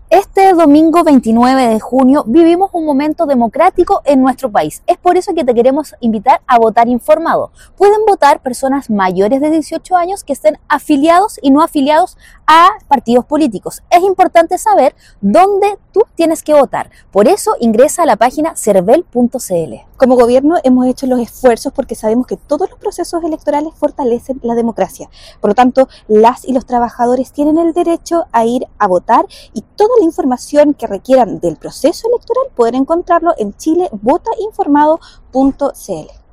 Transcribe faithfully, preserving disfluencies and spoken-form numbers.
Este domingo veintinueve de junio vivimos un momento democrático en nuestro país. Es por eso que te queremos invitar a votar informado. Pueden votar personas mayores de dieciocho años que estén afiliados y no afiliados a partidos políticos. Es importante saber dónde tú tienes que votar. Por eso ingresa a la página cervel punto c l. Como gobierno hemos hecho los esfuerzos porque sabemos que todos los procesos electorales fortalecen la democracia. Por lo tanto, las y los trabajadores tienen el derecho a ir a votar y toda la información que requieran del proceso electoral pueden encontrarlo en chile vota informado punto c l.